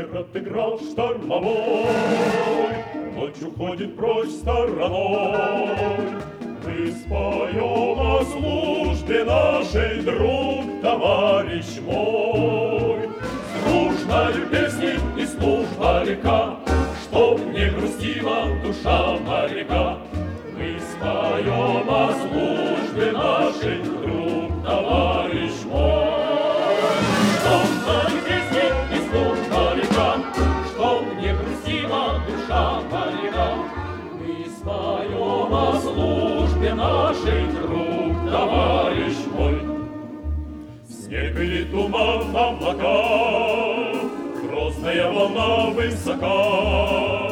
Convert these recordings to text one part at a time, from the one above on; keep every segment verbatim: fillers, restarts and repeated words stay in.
ветер отыграл штормовой, ночь уходит прочь стороной. Мы споем о службе нашей, друг, товарищ мой. С дружною песней и служба река, чтоб не грустила душа моряка. Мы споем о службе нашей, друг, товарищ мой. С дружною песней и служба река, чтоб не грустила душа моряка. Мы споем о службе нашей, друг, товарищ мой. Снег или туман, облака, грозная волна высока.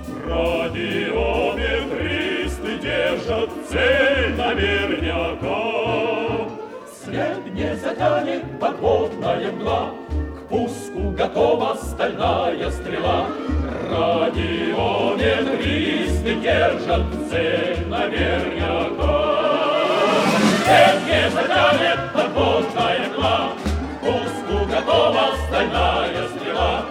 Радиометристы держат цель наверняка. След не затянет подводная мгла, к пуску готова стальная стрела. Радиометристы держат цель наверняка. След не затянет подводная мгла, к пуску готова стальная стрела.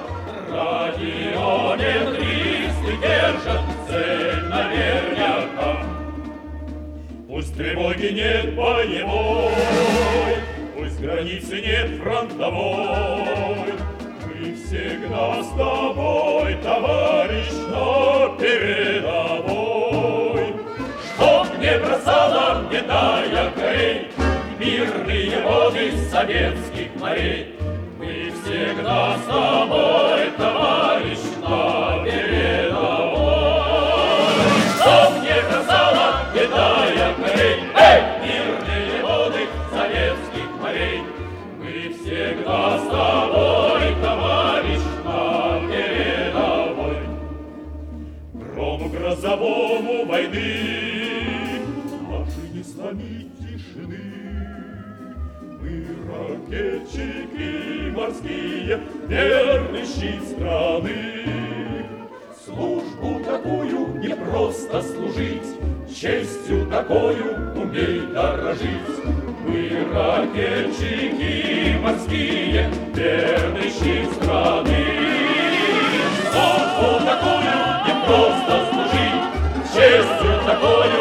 Радиометристы держат цель наверняка. Пусть тревоги нет боевой, пусть границы нет фронтовой, мы всегда с тобой, товарищ, на передовой. Чтоб не бросала, не тая корей, мирные воды советских морей, мы всегда с тобой, товарищ, на передовой. Чтоб не бросала, не тая корей, эй, мирные воды советских морей, мы всегда с тобой, товарищ, на передовой. Грому грозовому войны наши не сломить тишины. Мы ракетчики морские, верный щит страны. Службу такую не просто служить, честью такою умей дорожить. Мы ракетчики морские, верный щит страны. Службу такую не просто служить, честью такою